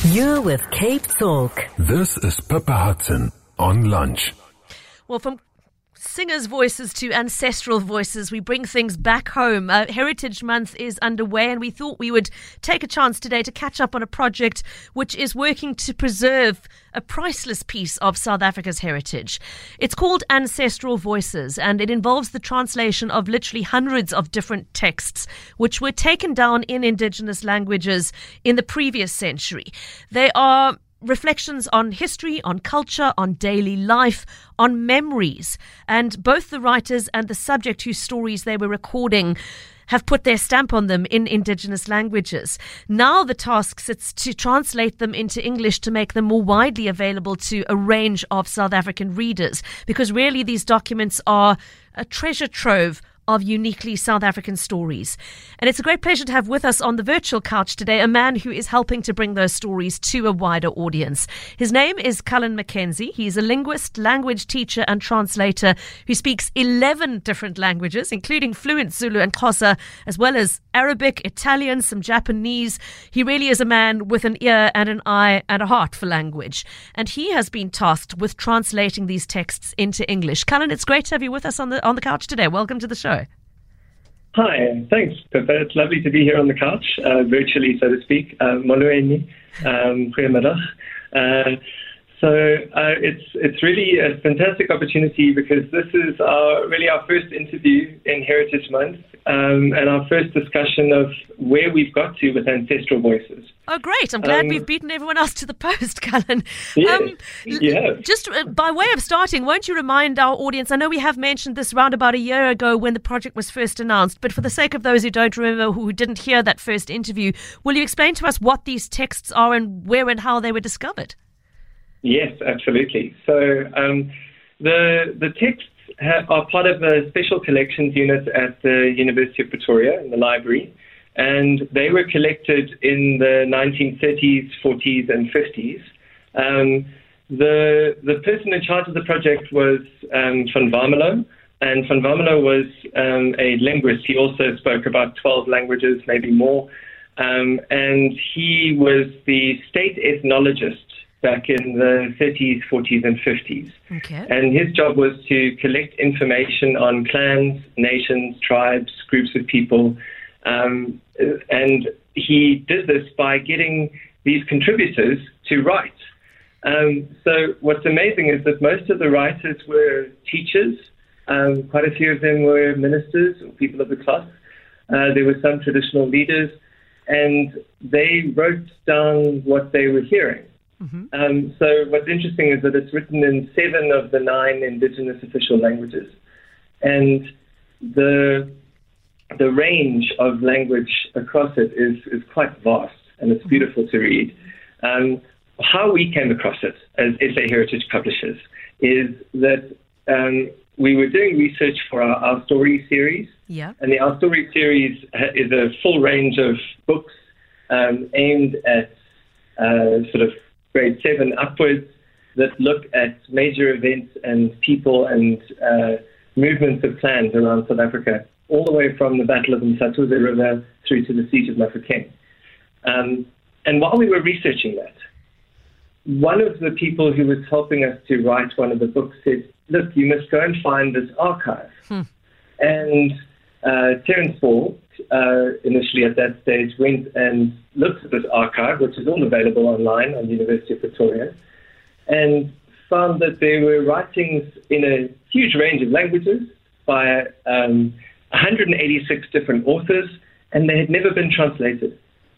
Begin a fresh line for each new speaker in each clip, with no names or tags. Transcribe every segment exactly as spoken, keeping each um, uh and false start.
You're with Cape Talk.
This is Pippa Hudson on Lunch.
Well, from singers' voices to ancestral voices, we bring things back home. Uh, Heritage Month is underway, and we thought we would take a chance today to catch up on a project which is working to preserve a priceless piece of South Africa's heritage. It's called Ancestral Voices, and it involves the translation of literally hundreds of different texts which were taken down in indigenous languages in the previous century. They are reflections on history, on culture, on daily life, on memories. And both the writers and the subject whose stories they were recording have put their stamp on them in indigenous languages. Now the task sits to translate them into English to make them more widely available to a range of South African readers, because really these documents are a treasure trove of uniquely South African stories. And it's a great pleasure to have with us on the virtual couch today a man who is helping to bring those stories to a wider audience. His name is Cullen McKenzie. He's a linguist, language teacher and translator who speaks eleven different languages, including fluent Zulu and Xhosa, as well as Arabic, Italian, some Japanese. He really is a man with an ear and an eye and a heart for language. And he has been tasked with translating these texts into English. Cullen, it's great to have you with us on the on the couch today. Welcome to the show.
Hi, thanks, Pippa. It's lovely to be here on the couch, uh, virtually, so to speak. Molweni, um, goeiemiddag. Uh, So uh, it's it's really a fantastic opportunity because this is our, really our first interview in Heritage Month um, and our first discussion of where we've got to with Ancestral Voices.
Oh, great. I'm glad
um,
we've beaten everyone else to the post, Cullen.
Yes,
um,
yeah.
Just uh, by way of starting, won't you remind our audience, I know we have mentioned this round about a year ago when the project was first announced, but for the sake of those who don't remember, who didn't hear that first interview, will you explain to us what these texts are and where and how they were discovered?
Yes, absolutely. So um, the the texts ha- are part of a special collections unit at the University of Pretoria in the library, and they were collected in the nineteen thirties, forties, and fifties. Um, the the person in charge of the project was um, Van Warmelo, and Van Warmelo was um, a linguist. He also spoke about twelve languages, maybe more, um, and he was the state ethnologist back in the thirties, forties, and fifties.
Okay.
And his job was to collect information on clans, nations, tribes, groups of people. Um, and he did this by getting these contributors to write. Um, so what's amazing is that most of the writers were teachers. Um, quite a few of them were ministers or people of the cloth. Uh, there were some traditional leaders, and they wrote down what they were hearing.
Mm-hmm.
Um, so what's interesting is that it's written in seven of the nine indigenous official languages. And the the range of language across it is, is quite vast, and it's beautiful to read. Um, how we came across it as S A Heritage Publishers is that um, we were doing research for our, our story series.
Yeah.
And the Our Story series is a full range of books um, aimed at uh, sort of grade seven upwards that look at major events and people and uh, movements of clans around South Africa, all the way from the Battle of the Msatuze River through to the Siege of Mafeking. Um, and while we were researching that, one of the people who was helping us to write one of the books said, look, you must go and find this archive. Hmm. And uh, Terence Ball, uh, initially at that stage, went and looked at this archive, which is all available online on the University of Pretoria, and found that there were writings in a huge range of languages by um, one hundred eighty-six different authors, and they had never been translated.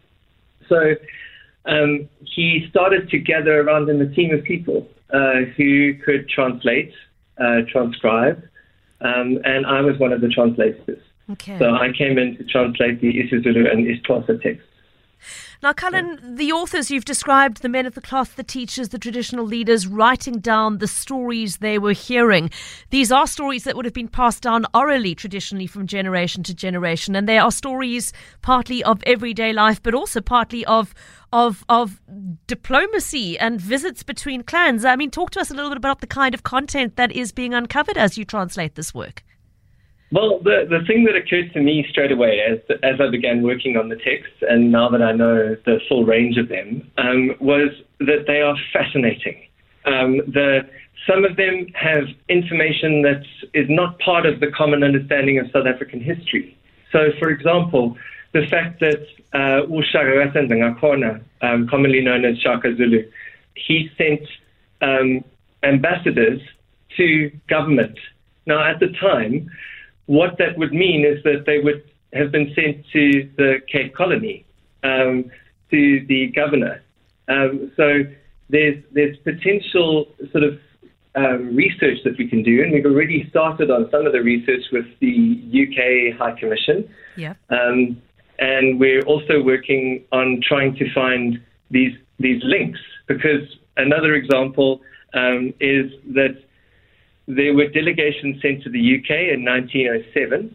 So um, he started to gather around him a team of people uh, who could translate, uh, transcribe, um, and I was one of the translators.
Okay.
So I came in to translate the isiZulu and isiXhosa texts.
Now, Cullen, the authors you've described, the men of the cloth, the teachers, the traditional leaders, writing down the stories they were hearing. These are stories that would have been passed down orally, traditionally, from generation to generation. And they are stories partly of everyday life, but also partly of of of diplomacy and visits between clans. I mean, talk to us a little bit about the kind of content that is being uncovered as you translate this work.
Well, the, the thing that occurred to me straight away as as I began working on the texts, and now that I know the full range of them, um, was that they are fascinating. Um, the some of them have information that is not part of the common understanding of South African history. So, for example, the fact that uh, uShaka Ngakona, um, commonly known as Shaka Zulu, he sent um, ambassadors to government. Now, at the time, what that would mean is that they would have been sent to the Cape Colony, um, to the governor. Um, so there's there's potential sort of um, research that we can do, and we've already started on some of the research with the U K High Commission.
Yeah.
Um, and we're also working on trying to find these these links, because another example um, is that there were delegations sent to the U K in nineteen oh seven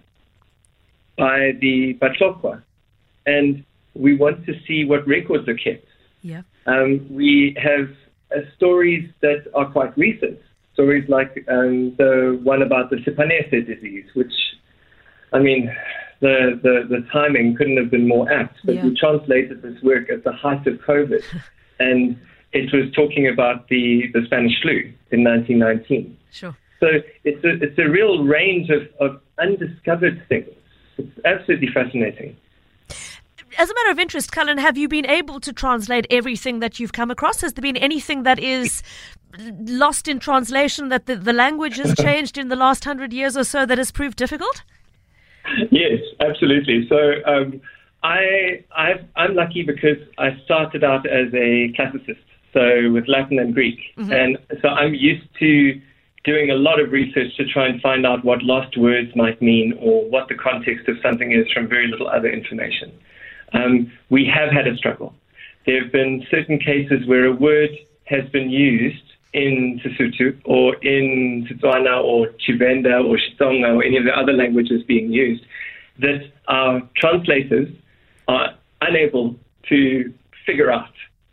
by the Batlokwa, and we want to see what records are kept.
Yeah.
Um, we have uh, stories that are quite recent, stories like um, the one about the Sipanese disease, which, I mean, the, the, the timing couldn't have been more apt, but
yeah.
we translated this work at the height of COVID, and it was talking about the, the Spanish flu in nineteen nineteen.
Sure.
So it's a, it's a real range of, of undiscovered things. It's absolutely fascinating.
As a matter of interest, Cullen, have you been able to translate everything that you've come across? Has there been anything that is lost in translation, that the, the language has changed in the last hundred years or so, that has proved difficult?
Yes, absolutely. So um, I, I've, I'm lucky because I started out as a classicist, so with Latin and Greek. Mm-hmm. And so I'm used to doing a lot of research to try and find out what lost words might mean or what the context of something is from very little other information. Um, we have had a struggle. There have been certain cases where a word has been used in Sesotho or in Setswana or Tshivenda or Xitsonga or any of the other languages being used that our translators are unable to figure out.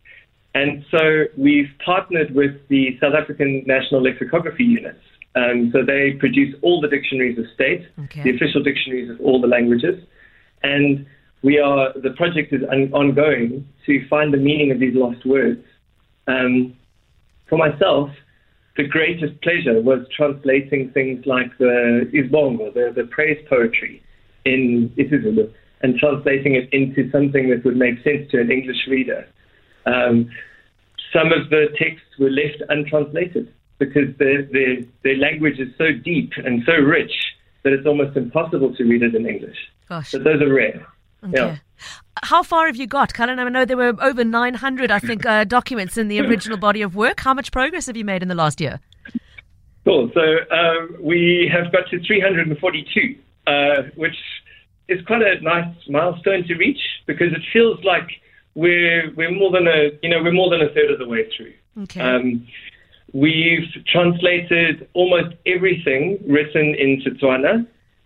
And so we've partnered with the South African National Lexicography Units. Um, so they produce all the dictionaries of state,
okay.
the official dictionaries of all the languages. And we are the project is un- ongoing to find the meaning of these lost words. Um, for myself, the greatest pleasure was translating things like the Isbongo, the, the praise poetry in isiZulu, and translating it into something that would make sense to an English reader. Um, some of the texts were left untranslated because their, their, their language is so deep and so rich that it's almost impossible to read it in English.
Gosh.
But those are rare.
Okay.
Yeah.
How far have you got, Cullen? I know there were over nine hundred, I think, uh, documents in the original body of work. How much progress have you made in the last year?
Cool. So um, we have got to three hundred forty-two, uh, which is quite a nice milestone to reach because it feels like we're we're more than a you know we're more than a third of the way through.
Okay.
Um, we've translated almost everything written in Setswana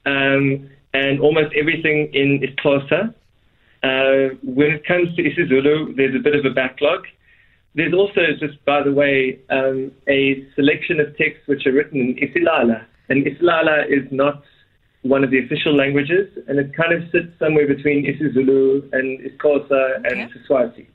um, and almost everything in isiXhosa. Uh, when it comes to isiZulu, there's a bit of a backlog. There's also, just by the way, um, a selection of texts which are written in isiLala. And isiLala is not one of the official languages, and it kind of sits somewhere between isiZulu and isiXhosa and
Okay.
Siswati.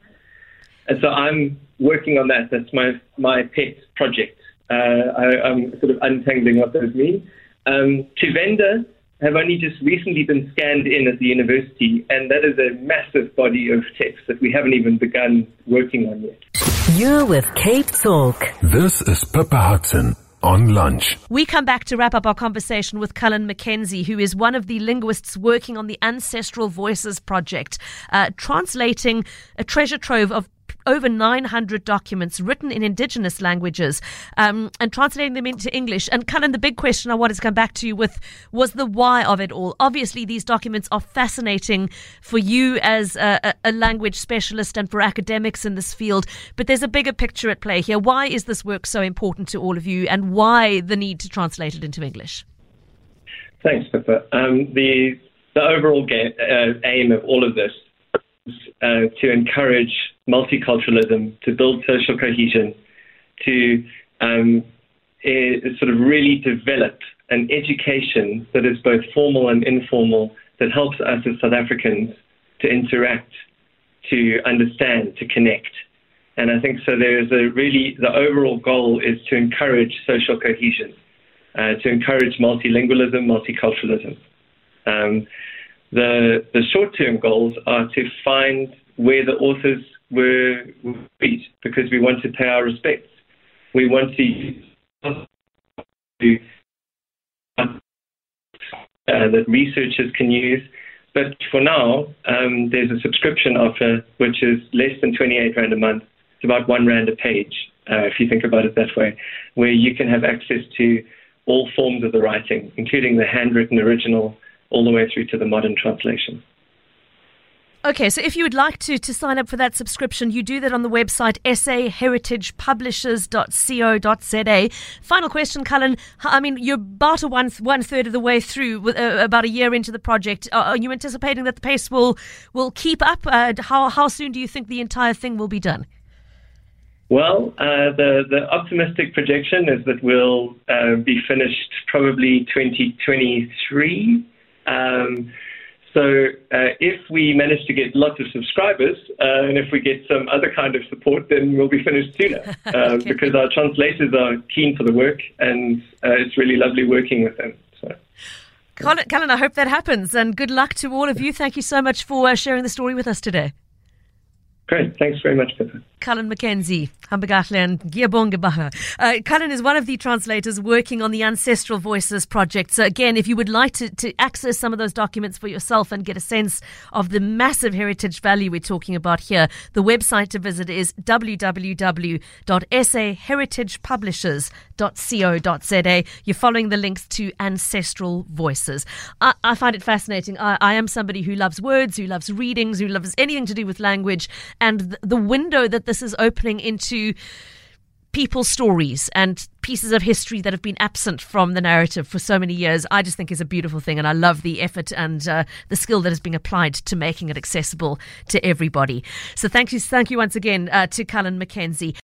And so I'm working on that. That's my my pet project. Uh, I, I'm sort of untangling what those mean. Um, Tshivenda have only just recently been scanned in at the university, and that is a massive body of text that we haven't even begun working on yet.
You're with Cape Talk.
This is Pippa Hudson on Lunch.
We come back to wrap up our conversation with Cullen McKenzie, who is one of the linguists working on the Ancestral Voices project, uh, translating a treasure trove of over nine hundred documents written in indigenous languages um, and translating them into English. And Cullen, the big question I wanted to come back to you with was the why of it all. Obviously, these documents are fascinating for you as a, a language specialist and for academics in this field, but there's a bigger picture at play here. Why is this work so important to all of you, and why the need to translate it into English?
Thanks, Pippa. Um, the, the overall ga- uh, aim of all of this is uh, to encourage multiculturalism, to build social cohesion, to um, uh, sort of really develop an education that is both formal and informal that helps us as South Africans to interact, to understand, to connect. And I think so there is a really, the overall goal is to encourage social cohesion, uh, to encourage multilingualism, multiculturalism. Um, the, the short-term goals are to find where the authors were beat, because we want to pay our respects. We want to do uh, that researchers can use. But for now, um, there's a subscription offer which is less than twenty-eight rand a month. It's about one rand a page, uh, if you think about it that way, where you can have access to all forms of the writing, including the handwritten original, all the way through to the modern translation.
Okay, so if you would like to to sign up for that subscription, you do that on the website s a heritage publishers dot co dot z a. Final question, Cullen. I mean, you're about a one one third of the way through, with, uh, about a year into the project. Are you anticipating that the pace will will keep up? Uh, how how soon do you think the entire thing will be done?
Well, uh, the the optimistic projection is that we'll uh, be finished probably twenty twenty-three. Um, So uh, if we manage to get lots of subscribers uh, and if we get some other kind of support, then we'll be finished sooner uh, okay. because our translators are keen for the work, and uh, it's really lovely working with them. So,
Cullen, Cullen, I hope that happens, and good luck to all of you. Thank you so much for uh, sharing the story with us today.
Great. Thanks very much, Pippa.
Cullen McKenzie, Hambagahle and Giabongabaha. Uh, Cullen is one of the translators working on the Ancestral Voices project. So again, if you would like to, to access some of those documents for yourself and get a sense of the massive heritage value we're talking about here, the website to visit is w w w dot s a heritage publishers dot co dot z a. You're following the links to Ancestral Voices. I, I find it fascinating. I, I am somebody who loves words, who loves readings, who loves anything to do with language. And the window that this is opening into people's stories and pieces of history that have been absent from the narrative for so many years, I just think is a beautiful thing. And I love the effort and uh, the skill that is being applied to making it accessible to everybody. So thank you, thank you once again uh, to Cullen McKenzie.